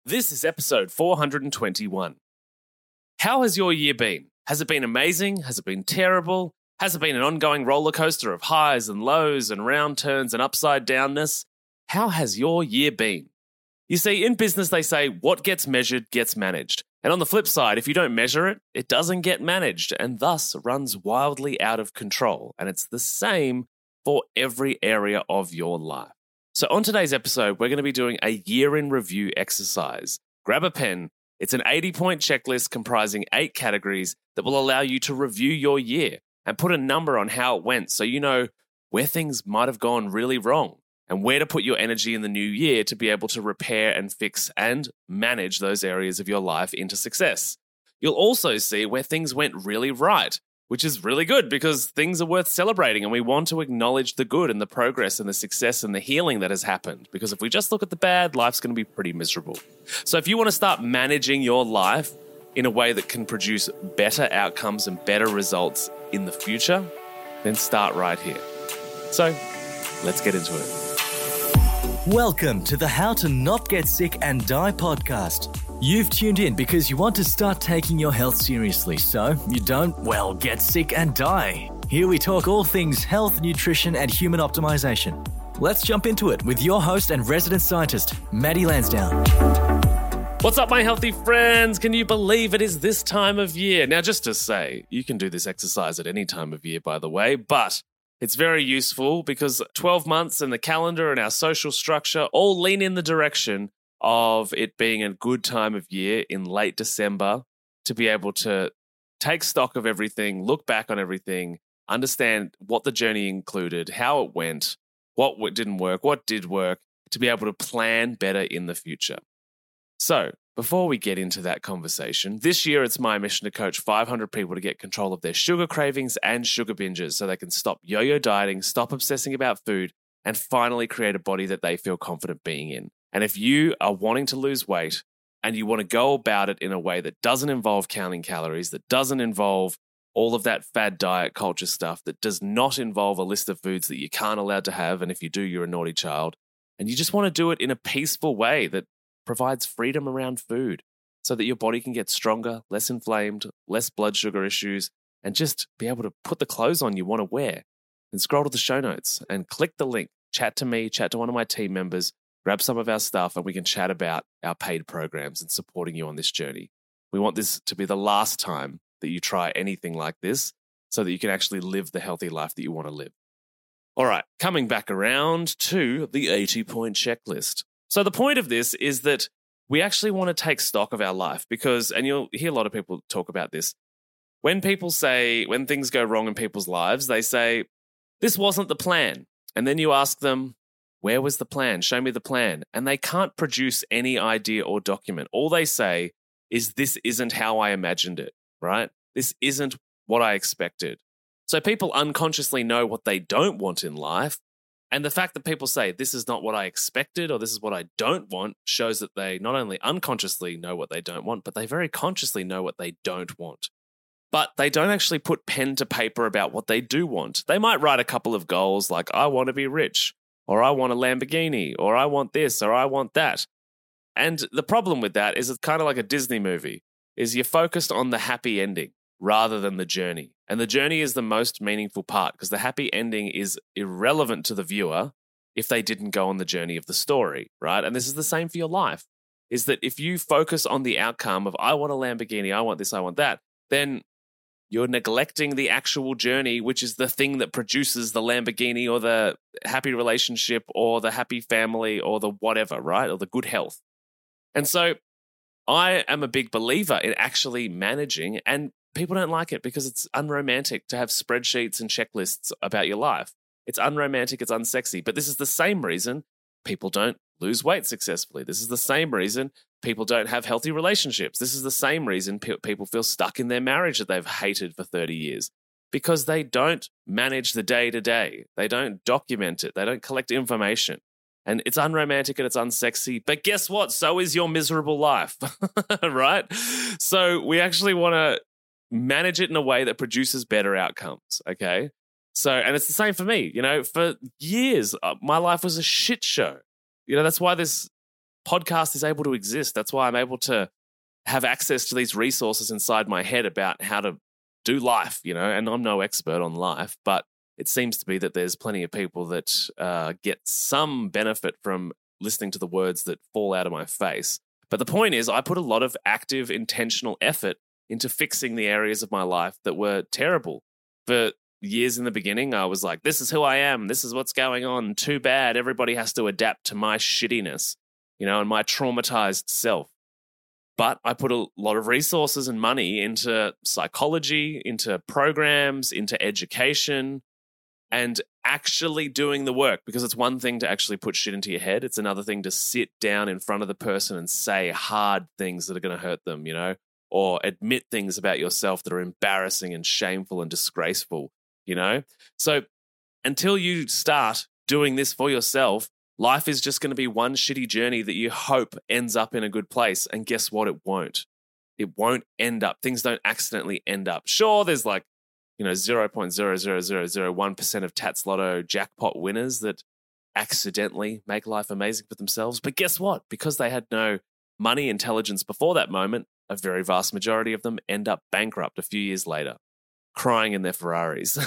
This is episode 421. How has your year been? Has it been amazing? Has it been terrible? Has it been an ongoing roller coaster of highs and lows and round turns and upside downness? How has your year been? You see, in business, they say what gets measured gets managed. And on the flip side, if you don't measure it, it doesn't get managed and thus runs wildly out of control. And it's the same for every area of your life. So on today's episode, we're going to be doing a year in review exercise. Grab a pen. It's an 80-point checklist comprising 8 categories that will allow you to review your year and put a number on how it went so you know where things might have gone really wrong and where to put your energy in the new year to be able to repair and fix and manage those areas of your life into success. You'll also see where things went really right, which is really good because things are worth celebrating and we want to acknowledge the good and the progress and the success and the healing that has happened. Because if we just look at the bad, life's going to be pretty miserable. So if you want to start managing your life in a way that can produce better outcomes and better results in the future, then start right here. So let's get into it. Welcome to the How to Not Get Sick and Die podcast. You've tuned in because you want to start taking your health seriously so you don't, get sick and die. Here we talk all things health, nutrition, and human optimization. Let's jump into it with your host and resident scientist, Maddie Lansdowne. What's up, my healthy friends? Can you believe it is this time of year? Now, just to say, you can do this exercise at any time of year, by the way, but it's very useful because 12 months and the calendar and our social structure all lean in the direction of it being a good time of year in late December to be able to take stock of everything, look back on everything, understand what the journey included, how it went, what didn't work, what did work, to be able to plan better in the future. So, before we get into that conversation, this year it's my mission to coach 500 people to get control of their sugar cravings and sugar binges so they can stop yo-yo dieting, stop obsessing about food, and finally create a body that they feel confident being in. And if you are wanting to lose weight and you want to go about it in a way that doesn't involve counting calories, that doesn't involve all of that fad diet culture stuff, that does not involve a list of foods that you can't allowed to have, and if you do, you're a naughty child, and you just want to do it in a peaceful way that provides freedom around food so that your body can get stronger, less inflamed, less blood sugar issues, and just be able to put the clothes on you want to wear, then scroll to the show notes and click the link, chat to me, chat to one of my team members, grab some of our stuff, and we can chat about our paid programs and supporting you on this journey. We want this to be the last time that you try anything like this so that you can actually live the healthy life that you want to live. All right, coming back around to the 80-point checklist. So the point of this is that we actually want to take stock of our life because, and you'll hear a lot of people talk about this, when things go wrong in people's lives, they say, this wasn't the plan. And then you ask them, where was the plan? Show me the plan. And they can't produce any idea or document. All they say is, this isn't how I imagined it, right? This isn't what I expected. So people unconsciously know what they don't want in life. And the fact that people say, this is not what I expected or this is what I don't want, shows that they not only unconsciously know what they don't want, but they very consciously know what they don't want. But they don't actually put pen to paper about what they do want. They might write a couple of goals like, I want to be rich, or I want a Lamborghini, or I want this, or I want that. And the problem with that is it's kind of like a Disney movie, is you're focused on the happy ending rather than the journey. And the journey is the most meaningful part because the happy ending is irrelevant to the viewer if they didn't go on the journey of the story, right? And this is the same for your life, is that if you focus on the outcome of, I want a Lamborghini, I want this, I want that, then you're neglecting the actual journey, which is the thing that produces the Lamborghini or the happy relationship or the happy family or the whatever, right? Or the good health. And so I am a big believer in actually managing, and people don't like it because it's unromantic to have spreadsheets and checklists about your life. It's unromantic, it's unsexy. But this is the same reason people don't lose weight successfully. This is the same reason people don't have healthy relationships. This is the same reason people feel stuck in their marriage that they've hated for 30 years. Because they don't manage the day-to-day. They don't document it. They don't collect information. And it's unromantic and it's unsexy. But guess what? So is your miserable life, right? So we actually want to manage it in a way that produces better outcomes, okay? So, and it's the same for me. For years, my life was a shit show. That's why this podcast is able to exist. That's why I'm able to have access to these resources inside my head about how to do life, you know, and I'm no expert on life, but it seems to be that there's plenty of people that get some benefit from listening to the words that fall out of my face. But the point is, I put a lot of active, intentional effort into fixing the areas of my life that were terrible. For years in the beginning, I was like, this is who I am. This is what's going on. Too bad. Everybody has to adapt to my shittiness, you know, and my traumatized self. But I put a lot of resources and money into psychology, into programs, into education, and actually doing the work, because it's one thing to actually put shit into your head. It's another thing to sit down in front of the person and say hard things that are going to hurt them, you know, or admit things about yourself that are embarrassing and shameful and disgraceful, you know? So until you start doing this for yourself, life is just going to be one shitty journey that you hope ends up in a good place. And guess what? It won't. It won't end up. Things don't accidentally end up. Sure, there's like, you know, 0.00001% of Tats Lotto jackpot winners that accidentally make life amazing for themselves. But guess what? Because they had no money intelligence before that moment, a very vast majority of them end up bankrupt a few years later, crying in their Ferraris.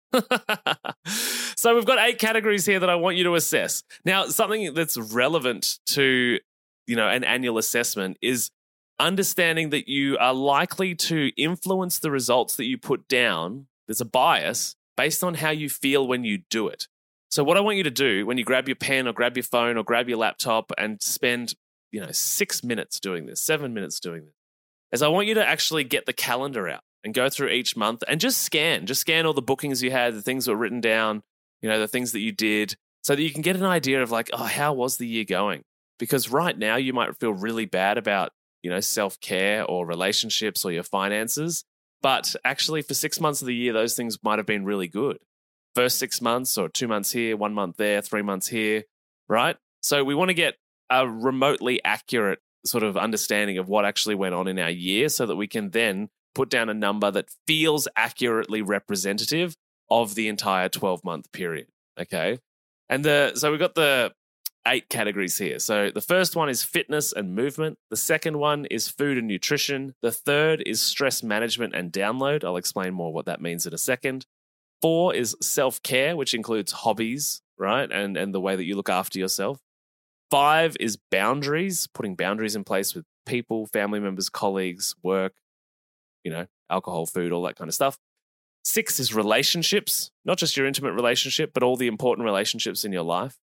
So we've got 8 categories here that I want you to assess. Now, something that's relevant to, you know, an annual assessment is understanding that you are likely to influence the results that you put down. There's a bias based on how you feel when you do it. So what I want you to do when you grab your pen or grab your phone or grab your laptop and spend, you know, 6 minutes doing this, 7 minutes doing this, is I want you to actually get the calendar out and go through each month and just scan all the bookings you had, the things that were written down, you know, the things that you did, so that you can get an idea of like, oh, how was the year going? Because right now you might feel really bad about, you know, self-care or relationships or your finances. But actually for 6 months of the year, those things might have been really good. First 6 months or 2 months here, 1 month there, 3 months here, right? So we want to get a remotely accurate sort of understanding of what actually went on in our year so that we can then put down a number that feels accurately representative of the entire 12-month period, okay? And so we've got the 8 categories here. So the first one is fitness and movement. The second one is food and nutrition. The third is stress management and download. I'll explain more what that means in a second. 4 is self-care, which includes hobbies, right? And the way that you look after yourself. 5 is boundaries, putting boundaries in place with people, family members, colleagues, work, you know, alcohol, food, all that kind of stuff. 6 is relationships, not just your intimate relationship, but all the important relationships in your life.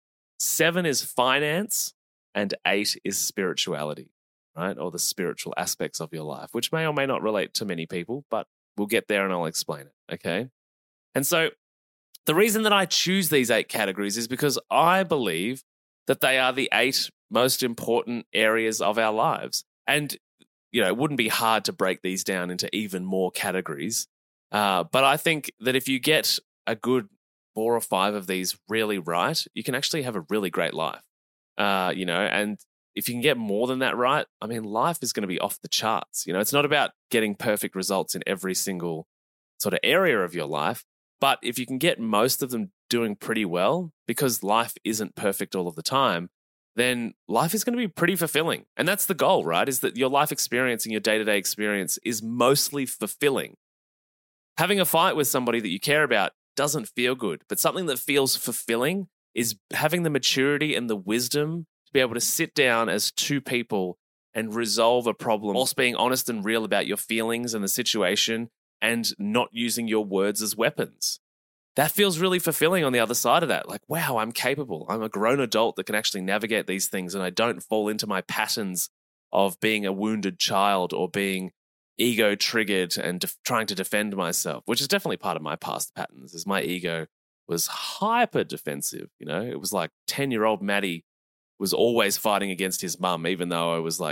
7 is finance, and 8 is spirituality, right? Or the spiritual aspects of your life, which may or may not relate to many people, but we'll get there and I'll explain it, okay? And so the reason that I choose these 8 categories is because I believe that they are the 8 most important areas of our lives. And, you know, it wouldn't be hard to break these down into even more categories. But I think that if you get a good 4 or 5 of these really right, you can actually have a really great life. You know, and if you can get more than that right, I mean, life is going to be off the charts. You know, it's not about getting perfect results in every single sort of area of your life, but if you can get most of them doing pretty well, because life isn't perfect all of the time, then life is going to be pretty fulfilling. And that's the goal, right? Is that your life experience and your day-to-day experience is mostly fulfilling. Having a fight with somebody that you care about doesn't feel good, but something that feels fulfilling is having the maturity and the wisdom to be able to sit down as 2 people and resolve a problem whilst being honest and real about your feelings and the situation and not using your words as weapons. That feels really fulfilling on the other side of that. Like, wow, I'm capable. I'm a grown adult that can actually navigate these things, and I don't fall into my patterns of being a wounded child or being ego triggered and trying to defend myself, which is definitely part of my past patterns. Is my ego was hyper defensive. You know, it was like 10-year-old Maddie was always fighting against his mum, even though I was like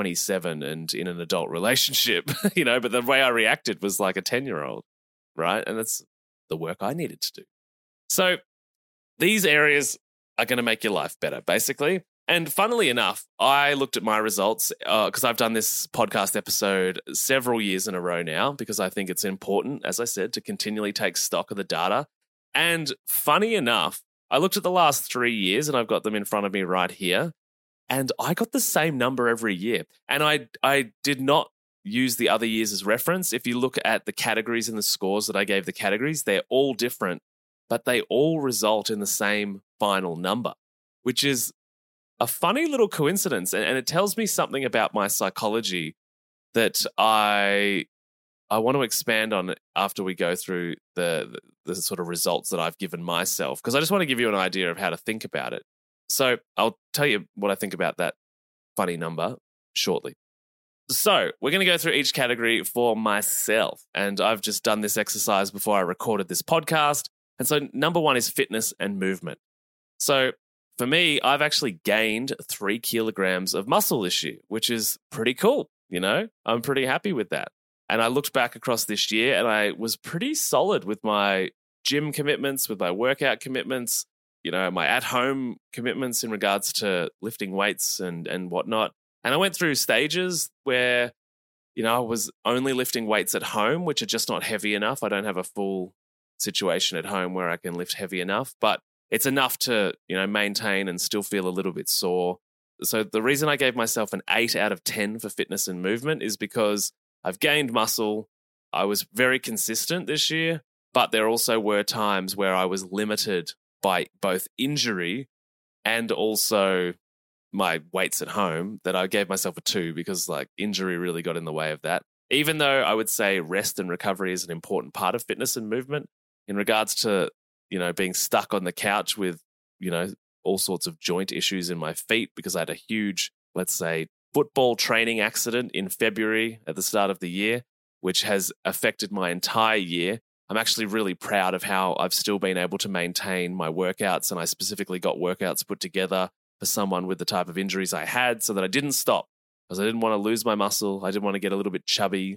27 and in an adult relationship, you know, but the way I reacted was like a 10-year-old, right? And that's the work I needed to do. So these areas are going to make your life better, basically. And funnily enough, I looked at my results because I've done this podcast episode several years in a row now, because I think it's important, as I said, to continually take stock of the data. And funny enough, I looked at the last 3 years, and I've got them in front of me right here. And I got the same number every year. And I did not use the other years as reference. If you look at the categories and the scores that I gave the categories, they're all different, but they all result in the same final number, which is a funny little coincidence. And it tells me something about my psychology that I want to expand on after we go through the sort of results that I've given myself, because I just want to give you an idea of how to think about it. So I'll tell you what I think about that funny number shortly. So we're going to go through each category for myself. And I've just done this exercise before I recorded this podcast. And so number one is fitness and movement. So for me, I've actually gained 3 kilograms of muscle this year, which is pretty cool. I'm pretty happy with that. And I looked back across this year and I was pretty solid with my gym commitments, with my workout commitments, my at-home commitments in regards to lifting weights and whatnot. And I went through stages where, I was only lifting weights at home, which are just not heavy enough. I don't have a full situation at home where I can lift heavy enough, but it's enough to, maintain and still feel a little bit sore. So the reason I gave myself an 8 out of 10 for fitness and movement is because I've gained muscle. I was very consistent this year, but there also were times where I was limited by both injury and also my weights at home, that I gave myself a 2 because injury really got in the way of that. Even though I would say rest and recovery is an important part of fitness and movement in regards to, being stuck on the couch with, all sorts of joint issues in my feet because I had a huge, let's say, football training accident in February at the start of the year, which has affected my entire year. I'm actually really proud of how I've still been able to maintain my workouts, and I specifically got workouts put together for someone with the type of injuries I had so that I didn't stop because I didn't want to lose my muscle. I didn't want to get a little bit chubby.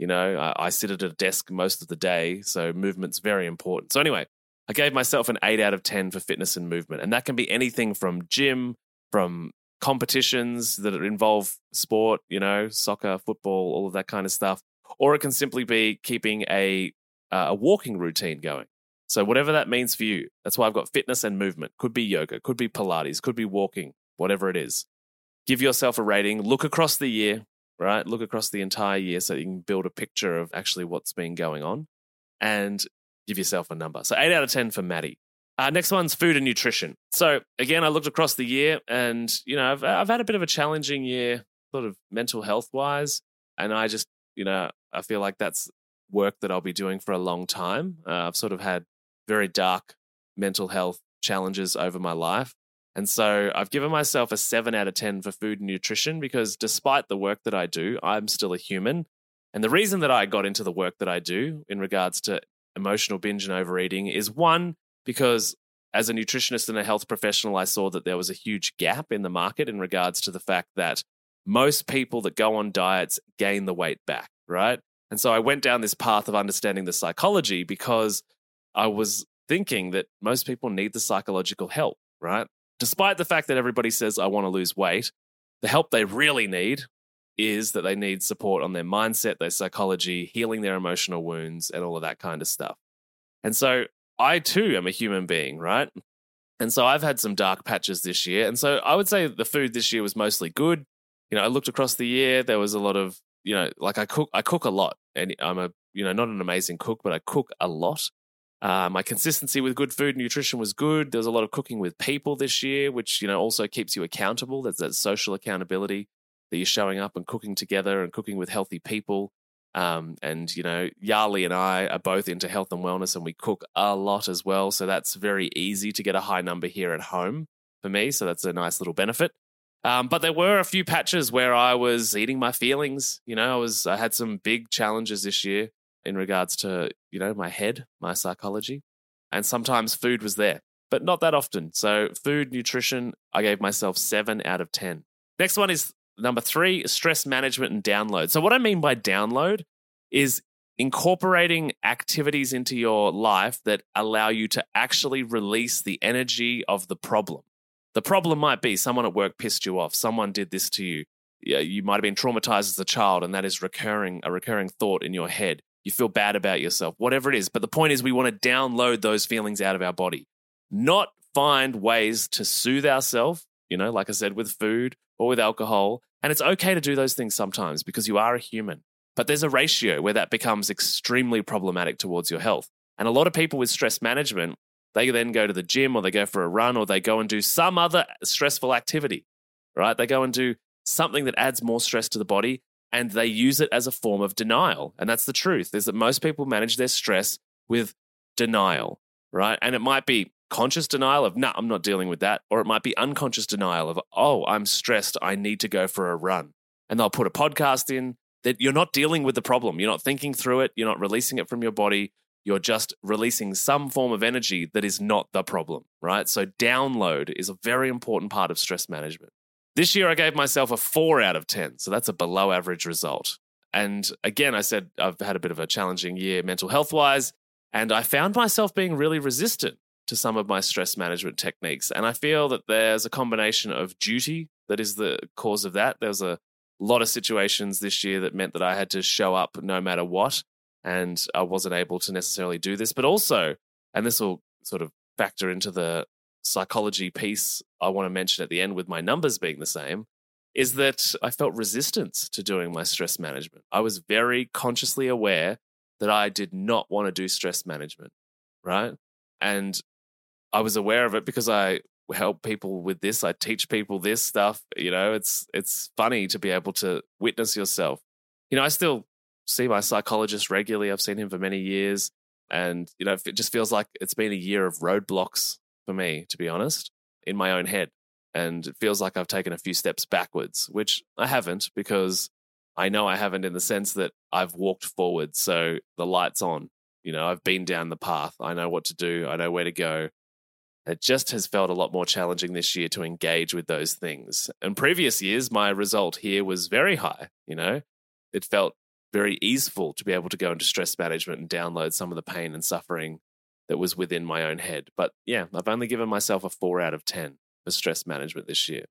I sit at a desk most of the day, so movement's very important. So anyway, I gave myself an 8 out of 10 for fitness and movement, and that can be anything from gym, from competitions that involve sport, soccer, football, all of that kind of stuff, or it can simply be keeping a walking routine going. So whatever that means for you, that's why I've got fitness and movement. Could be yoga, could be Pilates, could be walking, whatever it is. Give yourself a rating. Look across the year, right? Look across the entire year so that you can build a picture of actually what's been going on and give yourself a number. So 8 out of 10 for Maddie. Next one's food and nutrition. So again, I looked across the year and, I've had a bit of a challenging year, sort of mental health wise. And I just, I feel like that's work that I'll be doing for a long time. I've sort of had very dark mental health challenges over my life. And so I've given myself a 7 out of 10 for food and nutrition because despite the work that I do, I'm still a human. And the reason that I got into the work that I do in regards to emotional binge and overeating is one, because as a nutritionist and a health professional, I saw that there was a huge gap in the market in regards to the fact that most people that go on diets gain the weight back, right? And so I went down this path of understanding the psychology because I was thinking that most people need the psychological help, right? Despite the fact that everybody says, I want to lose weight, the help they really need is that they need support on their mindset, their psychology, healing their emotional wounds, and all of that kind of stuff. And so I too am a human being, right? And so I've had some dark patches this year. And so I would say the food this year was mostly good. I looked across the year, there was a lot of, I cook a lot. And I'm not an amazing cook, but I cook a lot. My consistency with good food and nutrition was good. There was a lot of cooking with people this year, which, also keeps you accountable. There's that social accountability that you're showing up and cooking together and cooking with healthy people. And, Yarli and I are both into health and wellness and we cook a lot as well. So that's very easy to get a high number here at home for me. So that's a nice little benefit. But there were a few patches where I was eating my feelings. I had some big challenges this year in regards to, my head, my psychology. And sometimes food was there, but not that often. So food, nutrition, I gave myself 7 out of 10. Next one is number 3, stress management and download. So what I mean by download is incorporating activities into your life that allow you to actually release the energy of the problem. The problem might be someone at work pissed you off. Someone did this to you. You might have been traumatized as a child, and that is a recurring thought in your head. You feel bad about yourself, whatever it is. But the point is we want to download those feelings out of our body, not find ways to soothe ourselves like I said, with food or with alcohol. And it's okay to do those things sometimes because you are a human. But there's a ratio where that becomes extremely problematic towards your health. And a lot of people with stress management, they then go to the gym or they go for a run or they go and do some other stressful activity, right? They go and do something that adds more stress to the body and they use it as a form of denial. And that's the truth, is that most people manage their stress with denial, right? And it might be conscious denial of, nah, I'm not dealing with that. Or it might be unconscious denial of, oh, I'm stressed, I need to go for a run. And they'll put a podcast in that you're not dealing with the problem. You're not thinking through it. You're not releasing it from your body. You're just releasing some form of energy that is not the problem, right? So download is a very important part of stress management. This year, I gave myself a 4 out of 10. So that's a below average result. And again, I said I've had a bit of a challenging year mental health wise, and I found myself being really resistant to some of my stress management techniques. And I feel that there's a combination of duty that is the cause of that. There was a lot of situations this year that meant that I had to show up no matter what, and I wasn't able to necessarily do this. But also, and this will sort of factor into the psychology piece I want to mention at the end with my numbers being the same, is that I felt resistance to doing my stress management. I was very consciously aware that I did not want to do stress management, right? And I was aware of it because I help people with this. I teach people this stuff. It's funny to be able to witness yourself. I still see my psychologist regularly. I've seen him for many years. And, it just feels like it's been a year of roadblocks for me, to be honest, in my own head. And it feels like I've taken a few steps backwards, which I haven't, because I know I haven't in the sense that I've walked forward. So the light's on. I've been down the path. I know what to do. I know where to go. It just has felt a lot more challenging this year to engage with those things. In previous years, my result here was very high. It felt very easeful to be able to go into stress management and download some of the pain and suffering that was within my own head. But yeah, I've only given myself a 4 out of 10 for stress management this year.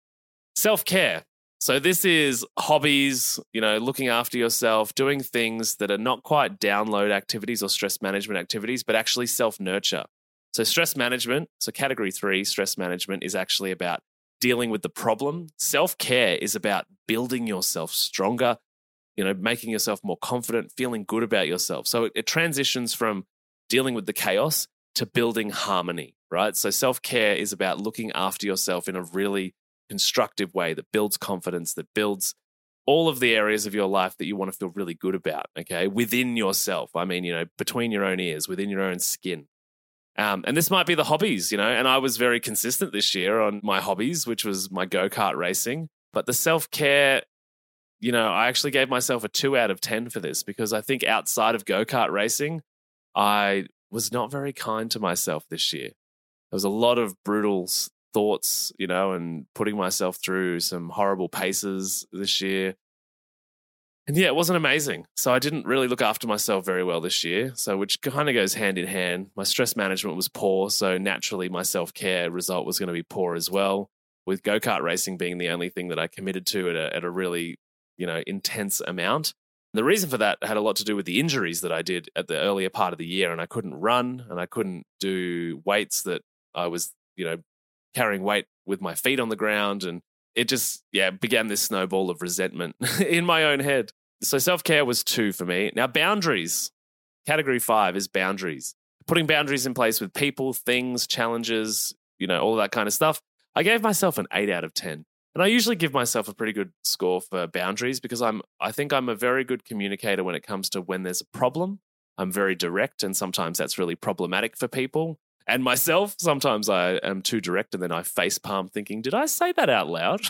Self-care. So this is hobbies, looking after yourself, doing things that are not quite download activities or stress management activities, but actually self-nurture. So stress management, so category 3, stress management is actually about dealing with the problem. Self-care is about building yourself stronger, making yourself more confident, feeling good about yourself. So it transitions from dealing with the chaos to building harmony, right? So self-care is about looking after yourself in a really constructive way that builds confidence, that builds all of the areas of your life that you want to feel really good about, okay, within yourself. I mean, between your own ears, within your own skin. And this might be the hobbies, and I was very consistent this year on my hobbies, which was my go-kart racing. But the self-care, I actually gave myself a 2 out of 10 for this, because I think outside of go-kart racing, I was not very kind to myself this year. There was a lot of brutal thoughts, and putting myself through some horrible paces this year. And yeah, it wasn't amazing. So I didn't really look after myself very well this year. So which kind of goes hand in hand. My stress management was poor. So naturally my self-care result was going to be poor as well, with go-kart racing being the only thing that I committed to at a really, intense amount. The reason for that had a lot to do with the injuries that I did at the earlier part of the year. And I couldn't run and I couldn't do weights that I was, carrying weight with my feet on the ground. And it just, began this snowball of resentment in my own head. So self-care was 2 for me. Now boundaries, category 5 is boundaries. Putting boundaries in place with people, things, challenges, all that kind of stuff. I gave myself an 8 out of 10. And I usually give myself a pretty good score for boundaries because I think I'm a very good communicator when it comes to when there's a problem. I'm very direct, and sometimes that's really problematic for people. And myself, sometimes I am too direct and then I facepalm thinking, did I say that out loud?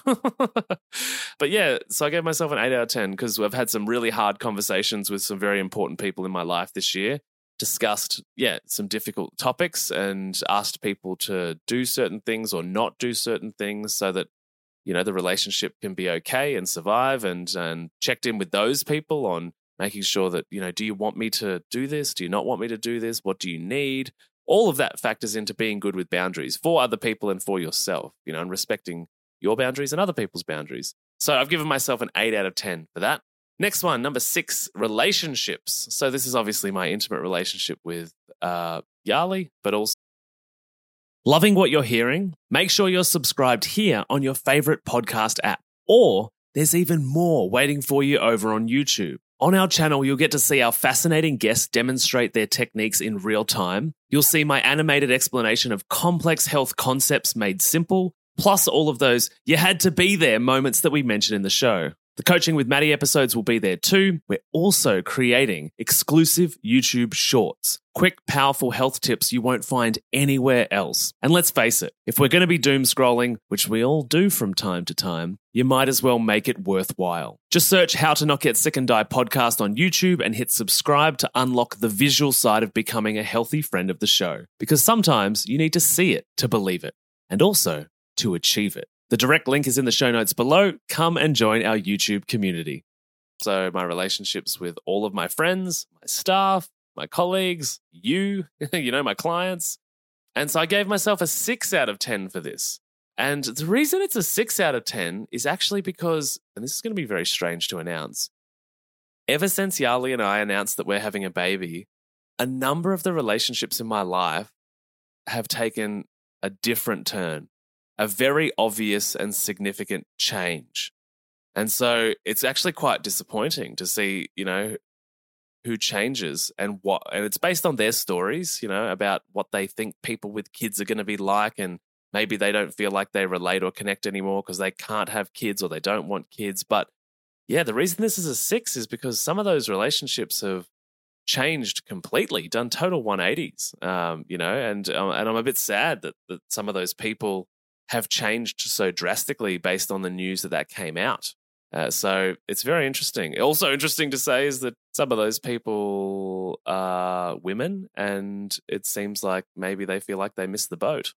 But yeah, so I gave myself an 8 out of 10 because I've had some really hard conversations with some very important people in my life this year, discussed, some difficult topics and asked people to do certain things or not do certain things so that, the relationship can be okay and survive, and checked in with those people on making sure that, do you want me to do this? Do you not want me to do this? What do you need? All of that factors into being good with boundaries for other people and for yourself, and respecting your boundaries and other people's boundaries. So I've given myself an 8 out of 10 for that. Next one, number 6, relationships. So this is obviously my intimate relationship with Yali, but also Loving what you're hearing? Make sure you're subscribed here on your favorite podcast app. Or there's even more waiting for you over on YouTube. On our channel, you'll get to see our fascinating guests demonstrate their techniques in real time. You'll see my animated explanation of complex health concepts made simple, plus all of those you had to be there moments that we mentioned in the show. The Coaching with Maddie episodes will be there too. We're also creating exclusive YouTube shorts, quick, powerful health tips you won't find anywhere else. And let's face it, if we're going to be doom scrolling, which we all do from time to time, you might as well make it worthwhile. Just search How to Not Get Sick and Die podcast on YouTube and hit subscribe to unlock the visual side of becoming a healthy friend of the show. Because sometimes you need to see it to believe it, and also to achieve it. The direct link is in the show notes below. Come and join our YouTube community. So my relationships with all of my friends, my staff, my colleagues, my clients. And so I gave myself a 6 out of 10 for this. And the reason it's a 6 out of 10 is actually because, and this is going to be very strange to announce, ever since Yali and I announced that we're having a baby, a number of the relationships in my life have taken a different turn. A very obvious and significant change. And so it's actually quite disappointing to see, who changes and what, and it's based on their stories, about what they think people with kids are going to be like, and maybe they don't feel like they relate or connect anymore because they can't have kids or they don't want kids. But yeah, the reason this is a 6 is because some of those relationships have changed completely, done total 180s, and I'm a bit sad that some of those people have changed so drastically based on the news that came out. So it's very interesting. Also interesting to say is that some of those people are women, and it seems like maybe they feel like they missed the boat.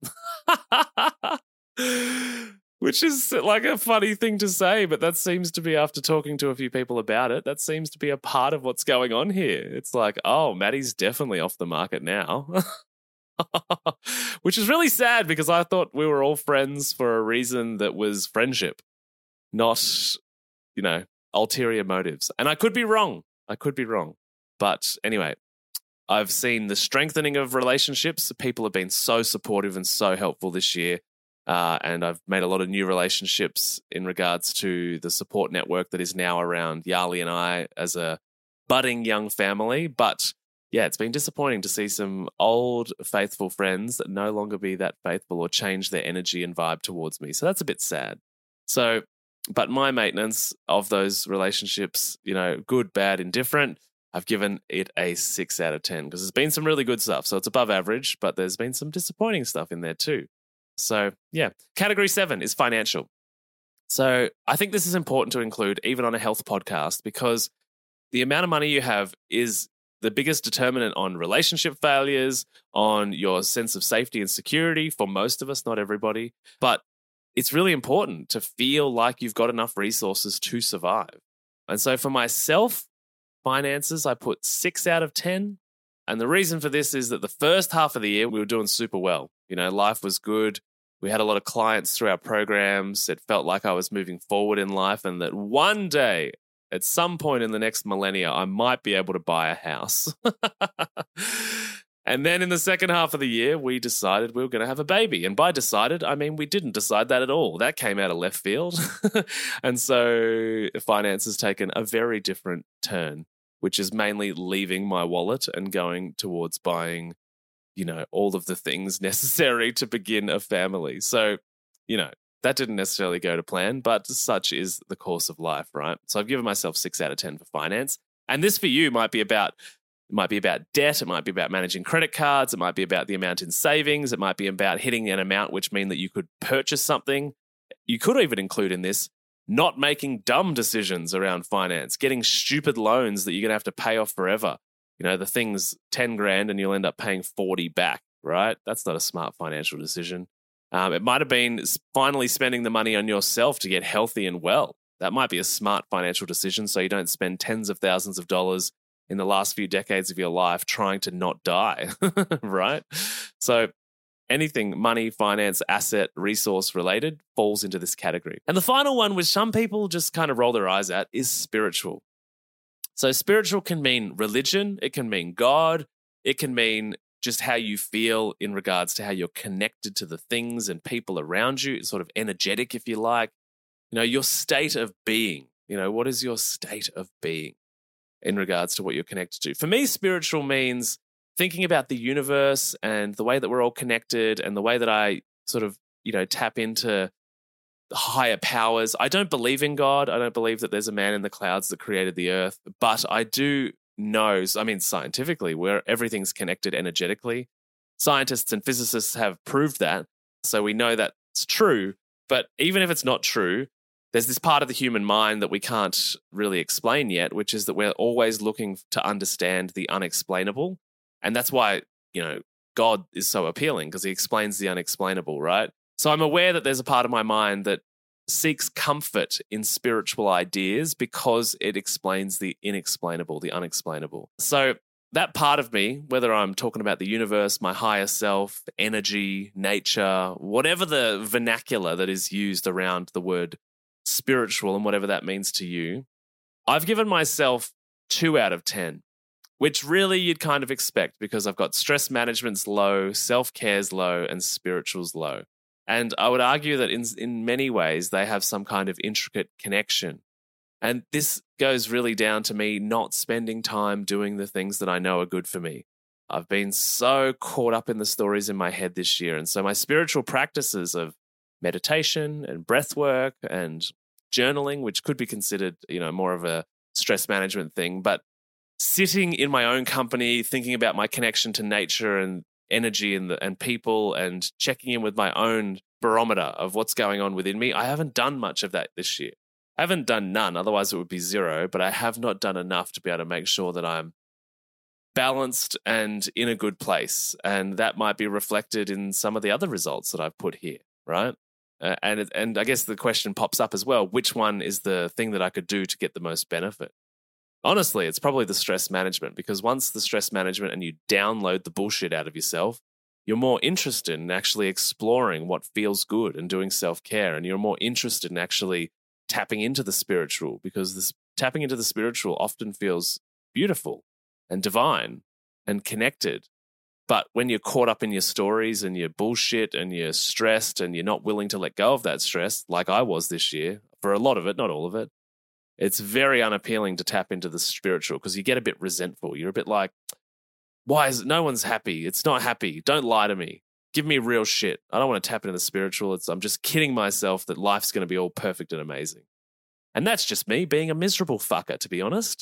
Which is like a funny thing to say, but that seems to be, after talking to a few people about it, that seems to be a part of what's going on here. It's like, oh, Maddie's definitely off the market now. Which is really sad because I thought we were all friends for a reason that was friendship, not, ulterior motives. And I could be wrong. But anyway, I've seen the strengthening of relationships. People have been so supportive and so helpful this year. And I've made a lot of new relationships in regards to the support network that is now around Yali and I as a budding young family. But yeah, it's been disappointing to see some old faithful friends that no longer be that faithful or change their energy and vibe towards me. So that's a bit sad. So, but my maintenance of those relationships, good, bad, indifferent, I've given it a 6 out of 10 because there's been some really good stuff. So it's above average, but there's been some disappointing stuff in there too. So yeah, category 7 is financial. So I think this is important to include even on a health podcast because the amount of money you have is the biggest determinant on relationship failures, on your sense of safety and security for most of us, not everybody. But it's really important to feel like you've got enough resources to survive. And so for myself, finances, I put 6 out of 10. And the reason for this is that the first half of the year, we were doing super well. Life was good. We had a lot of clients through our programs. It felt like I was moving forward in life and that one day, at some point in the next millennia, I might be able to buy a house. And then in the second half of the year, we decided we were going to have a baby. And by decided, I mean we didn't decide that at all. That came out of left field. And so finance has taken a very different turn, which is mainly leaving my wallet and going towards buying, all of the things necessary to begin a family. So, that didn't necessarily go to plan, but such is the course of life, right? So I've given myself 6 out of 10 for finance. And this for you might be about debt. It might be about managing credit cards. It might be about the amount in savings. It might be about hitting an amount which mean that you could purchase something. You could even include in this not making dumb decisions around finance, getting stupid loans that you're going to have to pay off forever. The thing's 10 grand and you'll end up paying 40 back, right? That's not a smart financial decision. It might have been finally spending the money on yourself to get healthy and well. That might be a smart financial decision so you don't spend tens of thousands of dollars in the last few decades of your life trying to not die, right? So anything money, finance, asset, resource related falls into this category. And the final one, which some people just kind of roll their eyes at, is spiritual. So spiritual can mean religion, it can mean God, it can mean just how you feel in regards to how you're connected to the things and people around you, sort of energetic, if you like. Your state of being. What is your state of being in regards to what you're connected to? For me, spiritual means thinking about the universe and the way that we're all connected and the way that I sort of, tap into higher powers. I don't believe in God. I don't believe that there's a man in the clouds that created the earth, but I do know, scientifically, where everything's connected energetically. Scientists and physicists have proved that, so we know that's true. But even if it's not true, there's this part of the human mind that we can't really explain yet, which is that we're always looking to understand the unexplainable. And that's why, God is so appealing, because he explains the unexplainable, right? So I'm aware that there's a part of my mind that seeks comfort in spiritual ideas because it explains the inexplainable, the unexplainable. So that part of me, whether I'm talking about the universe, my higher self, energy, nature, whatever the vernacular that is used around the word spiritual and whatever that means to you, I've given myself 2 out of 10, which really you'd kind of expect because I've got stress management's low, self-care's low, and spiritual's low. And I would argue that in many ways they have some kind of intricate connection. And this goes really down to me not spending time doing the things that I know are good for me. I've been so caught up in the stories in my head this year. And so my spiritual practices of meditation and breath work and journaling, which could be considered, more of a stress management thing, but sitting in my own company, thinking about my connection to nature and energy and people and checking in with my own barometer of what's going on within me. I haven't done much of that this year. I haven't done none, otherwise it would be 0, but I have not done enough to be able to make sure that I'm balanced and in a good place. And that might be reflected in some of the other results that I've put here, right? And I guess the question pops up as well, which one is the thing that I could do to get the most benefit? Honestly, it's probably the stress management, because once the stress management and you download the bullshit out of yourself, you're more interested in actually exploring what feels good and doing self-care. And you're more interested in actually tapping into the spiritual, because this tapping into the spiritual often feels beautiful and divine and connected. But when you're caught up in your stories and your bullshit and you're stressed and you're not willing to let go of that stress, like I was this year, for a lot of it, not all of it, it's very unappealing to tap into the spiritual because you get a bit resentful. You're a bit like, why is it no one's happy? It's not happy. Don't lie to me. Give me real shit. I don't want to tap into the spiritual. I'm just kidding myself that life's going to be all perfect and amazing. And that's just me being a miserable fucker, to be honest.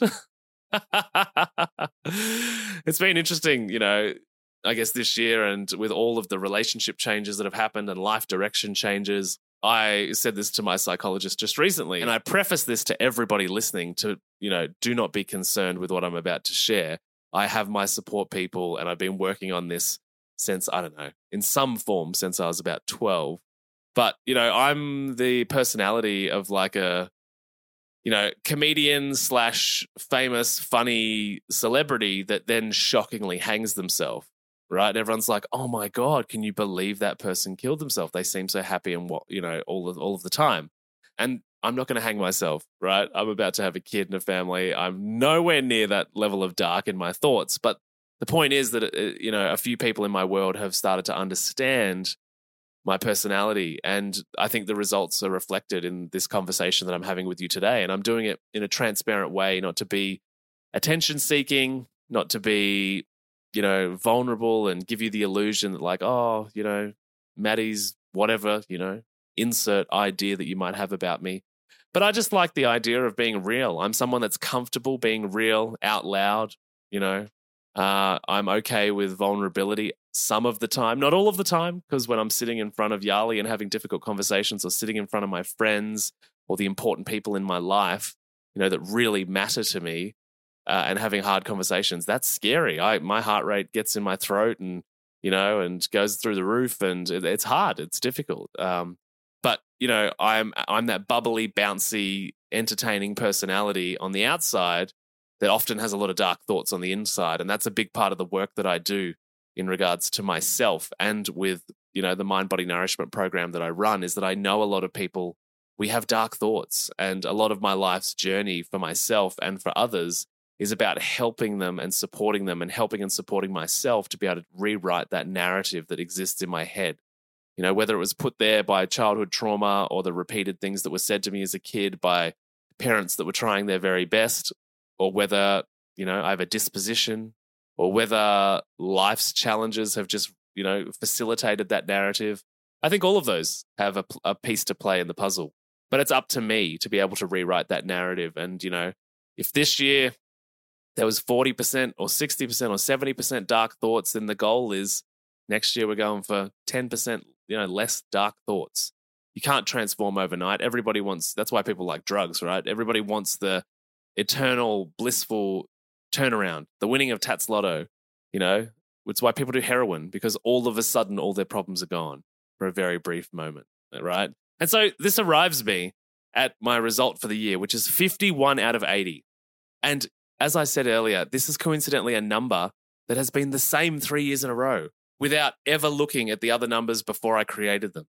It's been interesting, I guess this year, and with all of the relationship changes that have happened and life direction changes. I said this to my psychologist just recently, and I preface this to everybody listening to, do not be concerned with what I'm about to share. I have my support people, and I've been working on this since, I don't know, in some form since I was about 12. But, I'm the personality of like a, comedian / famous, funny celebrity that then shockingly hangs themselves. Right? And everyone's like, oh my God, can you believe that person killed themselves? They seem so happy and all of the time. And I'm not going to hang myself, right? I'm about to have a kid and a family. I'm nowhere near that level of dark in my thoughts. But the point is that, a few people in my world have started to understand my personality. And I think the results are reflected in this conversation that I'm having with you today. And I'm doing it in a transparent way, not to be attention seeking, not to be vulnerable and give you the illusion that like, oh, Maddie's whatever, insert idea that you might have about me. But I just like the idea of being real. I'm someone that's comfortable being real out loud, I'm okay with vulnerability some of the time, not all of the time, because when I'm sitting in front of Yali and having difficult conversations or sitting in front of my friends or the important people in my life, that really matter to me, and having hard conversations, that's scary. My heart rate gets in my throat and goes through the roof, and it's hard. It's difficult. But I'm that bubbly, bouncy, entertaining personality on the outside that often has a lot of dark thoughts on the inside, and that's a big part of the work that I do in regards to myself and with the Mind Body Nourishment program that I run. Is that I know a lot of people, we have dark thoughts, and a lot of my life's journey for myself and for others is about helping them and supporting them and helping and supporting myself to be able to rewrite that narrative that exists in my head. You know, whether it was put there by childhood trauma or the repeated things that were said to me as a kid by parents that were trying their very best, or whether, you know, I have a disposition, or whether life's challenges have just, you know, facilitated that narrative. I think all of those have a piece to play in the puzzle. But it's up to me to be able to rewrite that narrative. And, you know, if this year there was 40% or 60% or 70% dark thoughts, then the goal is next year we're going for 10%, you know, less dark thoughts. You can't transform overnight. Everybody wants, that's why people like drugs, right? Everybody wants the eternal, blissful turnaround, the winning of Tats Lotto, you know? It's why people do heroin, because all of a sudden all their problems are gone for a very brief moment, right? And so this arrives me at my result for the year, which is 51 out of 80. And as I said earlier, this is coincidentally a number that has been the same 3 years in a row without ever looking at the other numbers before I created them.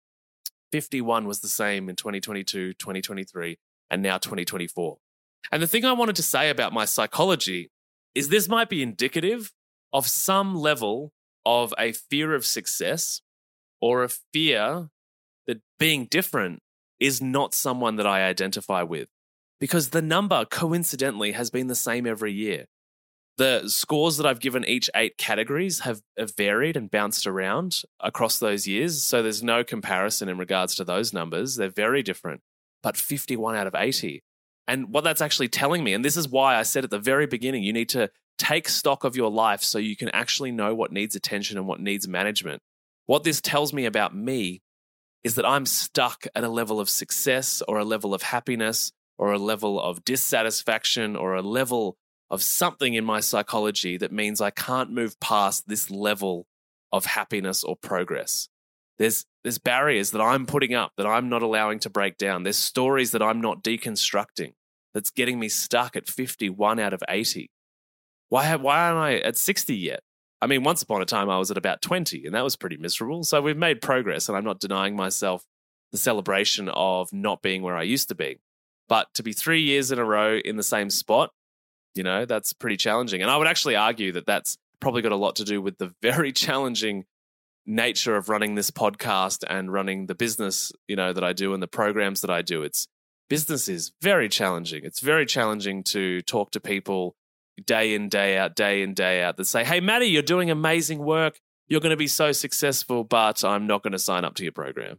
51 was the same in 2022, 2023, and now 2024. And the thing I wanted to say about my psychology is this might be indicative of some level of a fear of success, or a fear that being different is not someone that I identify with, because the number coincidentally has been the same every year. The scores that I've given each 8 categories have varied and bounced around across those years. So there's no comparison in regards to those numbers. They're very different, but 51 out of 80. And what that's actually telling me, and this is why I said at the very beginning, you need to take stock of your life so you can actually know what needs attention and what needs management. What this tells me about me is that I'm stuck at a level of success or a level of happiness or a level of dissatisfaction or a level of something in my psychology that means I can't move past this level of happiness or progress. There's barriers that I'm putting up that I'm not allowing to break down. There's stories that I'm not deconstructing that's getting me stuck at 51 out of 80. Why aren't I at 60 yet? I mean, once upon a time, I was at about 20, and that was pretty miserable. So we've made progress, and I'm not denying myself the celebration of not being where I used to be. But to be 3 years in a row in the same spot, you know, that's pretty challenging. And I would actually argue that that's probably got a lot to do with the very challenging nature of running this podcast and running the business, you know, that I do and the programs that I do. Business is very challenging. It's very challenging to talk to people day in, day out that say, hey, Maddie, you're doing amazing work. You're going to be so successful, but I'm not going to sign up to your program.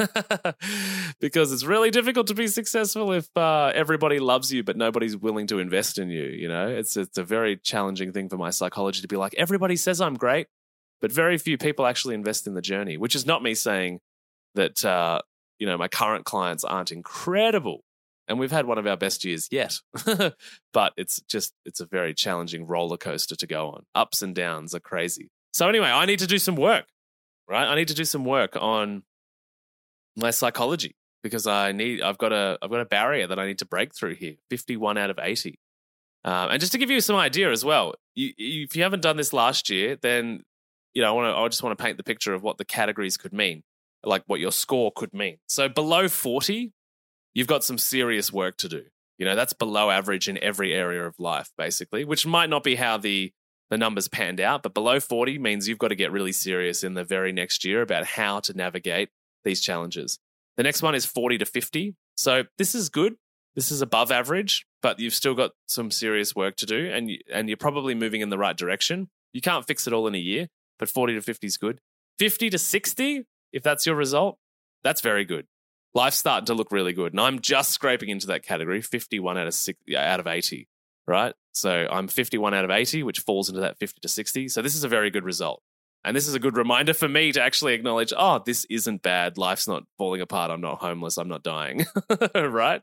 Because it's really difficult to be successful if everybody loves you, but nobody's willing to invest in you. You know, it's a very challenging thing for my psychology to be like, everybody says I'm great, but very few people actually invest in the journey, which is not me saying that, you know, my current clients aren't incredible. And we've had one of our best years yet. But it's a very challenging roller coaster to go on. Ups and downs are crazy. So anyway, I need to do some work, right? I need to do some work on my psychology because I've got a barrier that I need to break through here. 51 out of 80. And just to give you some idea as well, if you haven't done this last year, then, you know, I just want to paint the picture of what the categories could mean, like what your score could mean. So below 40, you've got some serious work to do. You know, that's below average in every area of life, basically, which might not be how the numbers panned out, but below 40 means you've got to get really serious in the very next year about how to navigate these challenges. The next one is 40 to 50. So this is good. This is above average, but you've still got some serious work to do, and you're probably moving in the right direction. You can't fix it all in a year, but 40 to 50 is good. 50 to 60, if that's your result, that's very good. Life's starting to look really good. And I'm just scraping into that category, 51 out of 80, right? So I'm 51 out of 80, which falls into that 50 to 60. So this is a very good result. And this is a good reminder for me to actually acknowledge, oh, this isn't bad. Life's not falling apart. I'm not homeless. I'm not dying, right?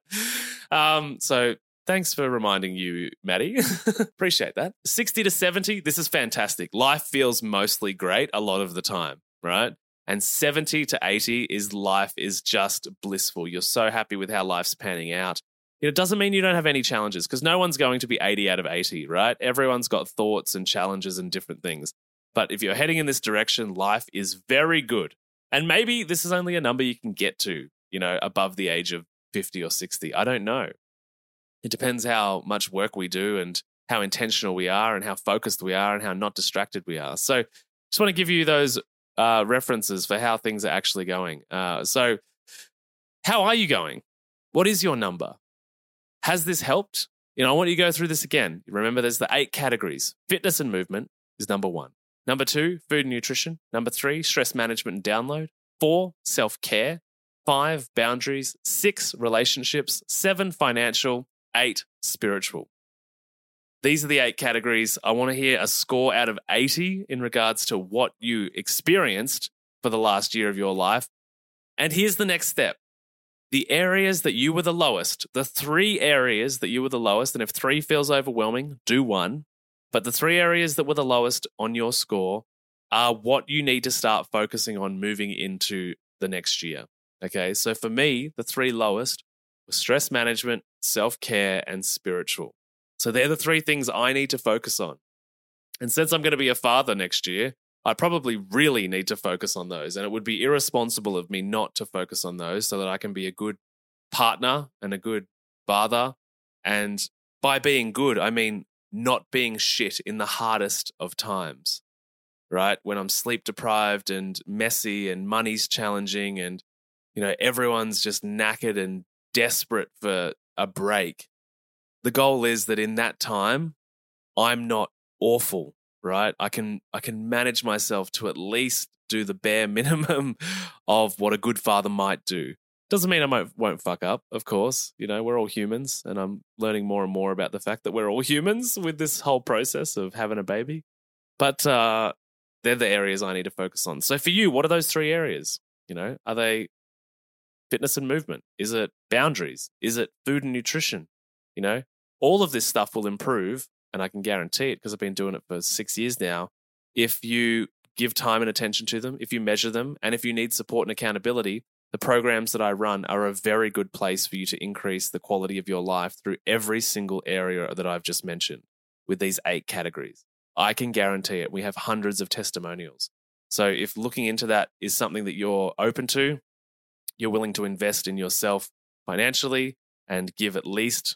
So thanks for reminding you, Maddie. Appreciate that. 60 to 70, this is fantastic. Life feels mostly great a lot of the time, right? And 70 to 80 life is just blissful. You're so happy with how life's panning out. It doesn't mean you don't have any challenges because no one's going to be 80 out of 80, right? Everyone's got thoughts and challenges and different things. But if you're heading in this direction, life is very good. And maybe this is only a number you can get to, you know, above the age of 50 or 60. I don't know. It depends how much work we do and how intentional we are and how focused we are and how not distracted we are. So just want to give you those references for how things are actually going. So how are you going? What is your number? Has this helped? I want you to go through this again. Remember, there's the 8 categories. Fitness and movement is number 1. Number 2, food and nutrition. Number 3, stress management and download. 4, self-care. 5, boundaries. 6, relationships. 7, financial. 8, spiritual. These are the 8 categories. I want to hear a score out of 80 in regards to what you experienced for the last year of your life. And here's the next step. The areas that you were the lowest, the 3 areas that you were the lowest, and if 3 feels overwhelming, do 1. But the 3 areas that were the lowest on your score are what you need to start focusing on moving into the next year. Okay, so for me, the 3 lowest were stress management, self-care, and spiritual. So they're the 3 things I need to focus on. And since I'm going to be a father next year, I probably really need to focus on those. And it would be irresponsible of me not to focus on those so that I can be a good partner and a good father. And by being good, I mean not being shit in the hardest of times, right? When I'm sleep deprived and messy and money's challenging and, everyone's just knackered and desperate for a break. The goal is that in that time, I'm not awful, right? I can manage myself to at least do the bare minimum of what a good father might do. Doesn't mean I won't fuck up, of course. We're all humans, and I'm learning more and more about the fact that we're all humans with this whole process of having a baby. But they're the areas I need to focus on. So for you, what are those 3 areas? Are they fitness and movement? Is it boundaries? Is it food and nutrition? All of this stuff will improve, and I can guarantee it because I've been doing it for 6 years now. If you give time and attention to them, if you measure them, and if you need support and accountability, the programs that I run are a very good place for you to increase the quality of your life through every single area that I've just mentioned with these 8 categories. I can guarantee it. We have hundreds of testimonials. So if looking into that is something that you're open to, you're willing to invest in yourself financially and give at least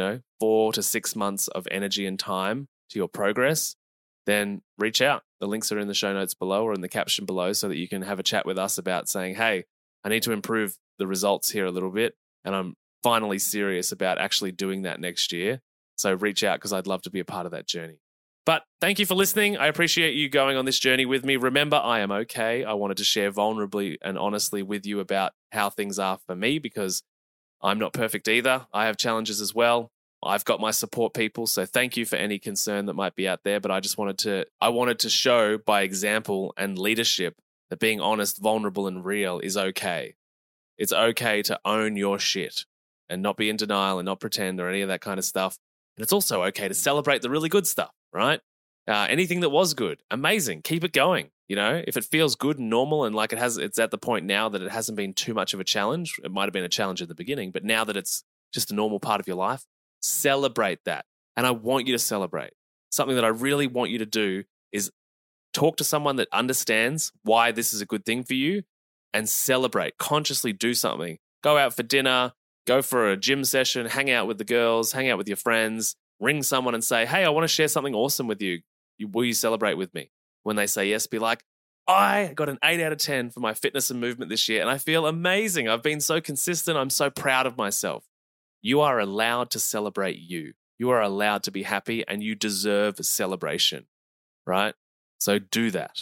4 to 6 months of energy and time to your progress, then reach out. The links are in the show notes below or in the caption below so that you can have a chat with us about saying, hey, I need to improve the results here a little bit, and I'm finally serious about actually doing that next year. So reach out because I'd love to be a part of that journey. But thank you for listening. I appreciate you going on this journey with me. Remember, I am okay. I wanted to share vulnerably and honestly with you about how things are for me because I'm not perfect either. I have challenges as well. I've got my support people, so thank you for any concern that might be out there. But I wanted to show by example and leadership that being honest, vulnerable, and real is okay. It's okay to own your shit and not be in denial and not pretend or any of that kind of stuff. And it's also okay to celebrate the really good stuff, right? Anything that was good, amazing. Keep it going. If it feels good and normal and like it's at the point now that it hasn't been too much of a challenge. It might have been a challenge at the beginning, but now that it's just a normal part of your life, celebrate that. And I want you to celebrate. Something that I really want you to do is talk to someone that understands why this is a good thing for you and celebrate. Consciously do something. Go out for dinner, go for a gym session, hang out with the girls, hang out with your friends, ring someone and say, hey, I want to share something awesome with you. Will you celebrate with me? When they say yes, be like, I got an 8 out of 10 for my fitness and movement this year, and I feel amazing. I've been so consistent. I'm so proud of myself. You are allowed to celebrate you. You are allowed to be happy, and you deserve celebration, right? So do that.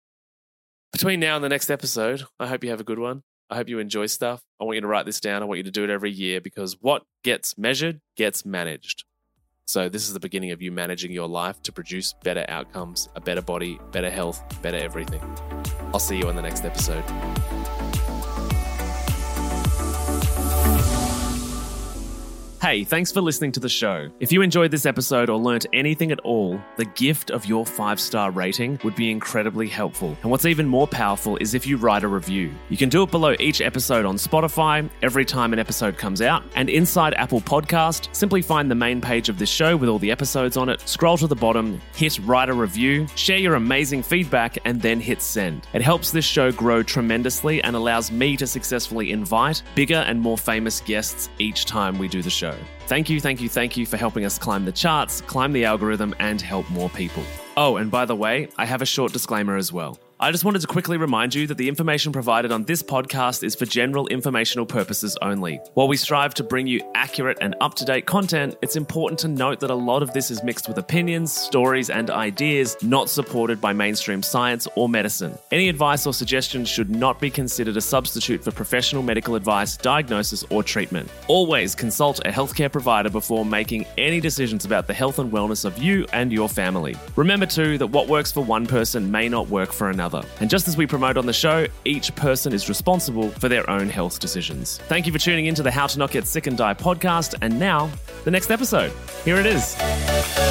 Between now and the next episode, I hope you have a good one. I hope you enjoy stuff. I want you to write this down. I want you to do it every year because what gets measured gets managed. So this is the beginning of you managing your life to produce better outcomes, a better body, better health, better everything. I'll see you on the next episode. Hey, thanks for listening to the show. If you enjoyed this episode or learnt anything at all, the gift of your 5-star rating would be incredibly helpful. And what's even more powerful is if you write a review. You can do it below each episode on Spotify, every time an episode comes out, and inside Apple Podcast, simply find the main page of this show with all the episodes on it, scroll to the bottom, hit write a review, share your amazing feedback, and then hit send. It helps this show grow tremendously and allows me to successfully invite bigger and more famous guests each time we do the show. show. Thank you for helping us climb the charts, climb the algorithm, and help more people. Oh, and by the way, I have a short disclaimer as well. I just wanted to quickly remind you that the information provided on this podcast is for general informational purposes only. While we strive to bring you accurate and up-to-date content, it's important to note that a lot of this is mixed with opinions, stories, and ideas not supported by mainstream science or medicine. Any advice or suggestions should not be considered a substitute for professional medical advice, diagnosis, or treatment. Always consult a healthcare provider before making any decisions about the health and wellness of you and your family. Remember too that what works for one person may not work for another. And just as we promote on the show, each person is responsible for their own health decisions. Thank you for tuning into the How to Not Get Sick and Die podcast. And now, the next episode. Here it is.